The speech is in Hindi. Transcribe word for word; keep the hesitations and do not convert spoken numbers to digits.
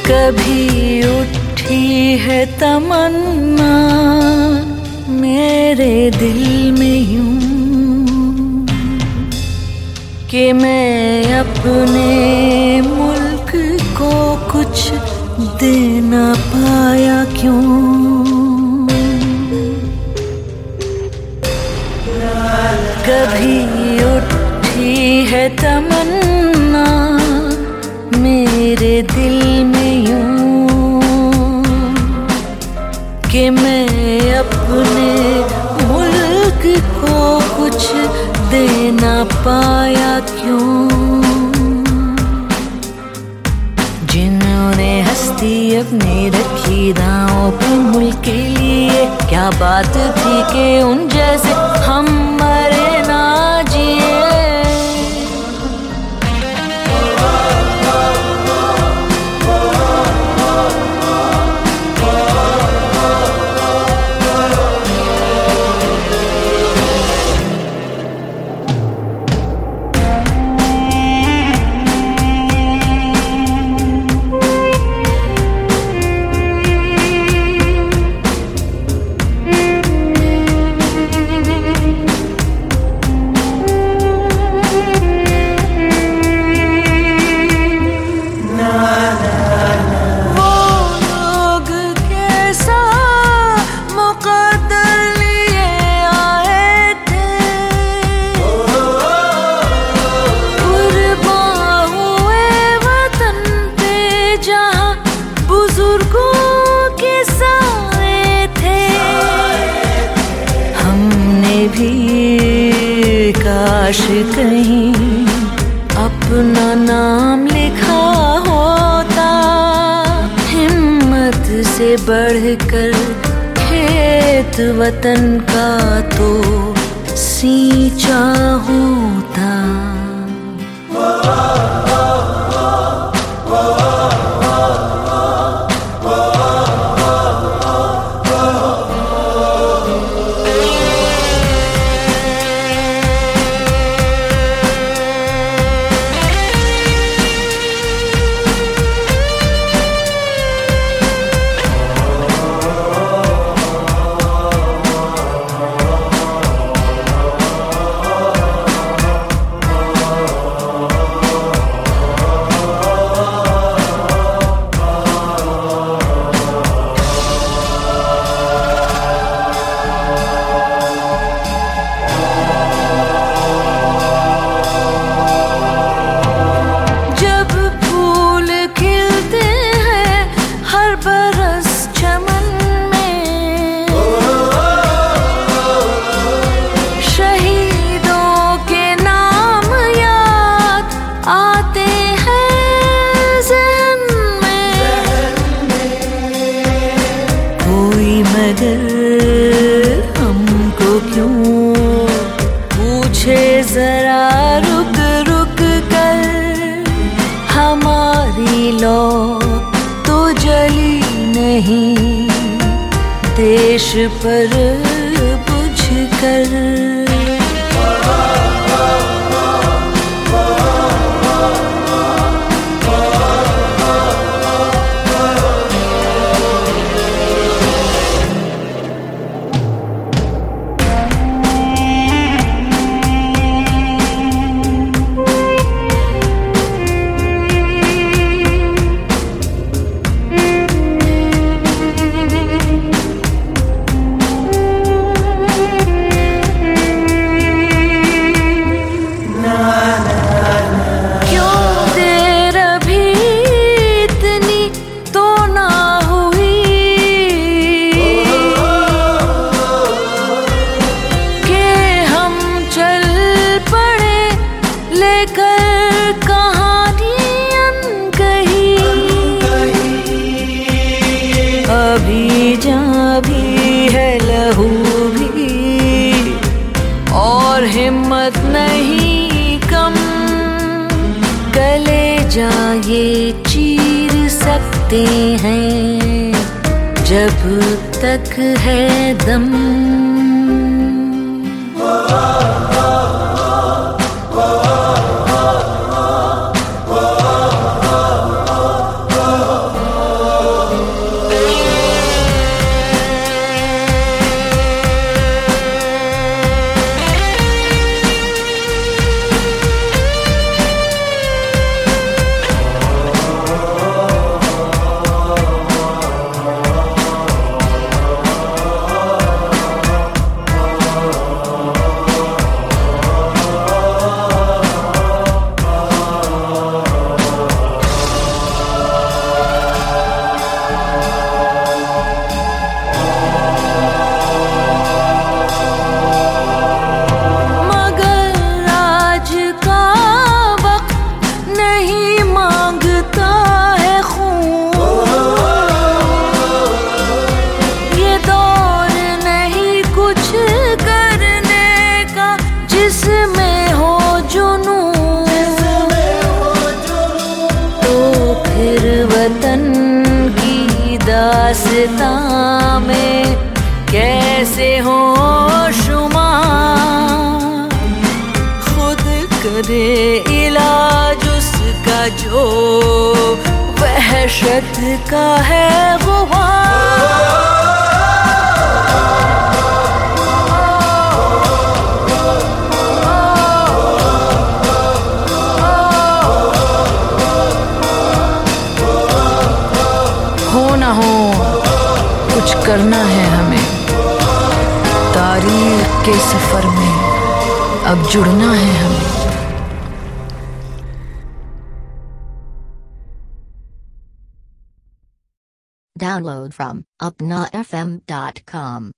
कभी उठी है तमन्ना मेरे दिल में यूं कि मैं अपने मुल्क को कुछ दे ना पाया क्यों। कभी उठी है तमन्ना मेरे दिल में यूं कि मैं अपने मुल्क को कुछ दे ना पाया क्यों। जिन्होंने हस्ती अपनी रखी दांव पे मुल्क के लिए, क्या बात थी कि उन जैसे हम मरे ना जिए। भी काश कहीं अपना नाम लिखा होता, हिम्मत से बढ़कर खेत वतन का तो सींचा होता। मगर हमको क्यों पूछे जरा रुक रुक कर, हमारी लौ तो जली नहीं देश पर बुझ कर। अभी जहाँ भी है लहू भी और हिम्मत नहीं कम, गले जा ये चीर सकते हैं जब तक है दम। दास्तां में कैसे हो शुमार, खुद करे इलाज उसका जो वहशत का है गुबार। हो ना हो कुछ करना है हमें, तारीख के सफर में अब जुड़ना है हमें। Download from upna f m dot com.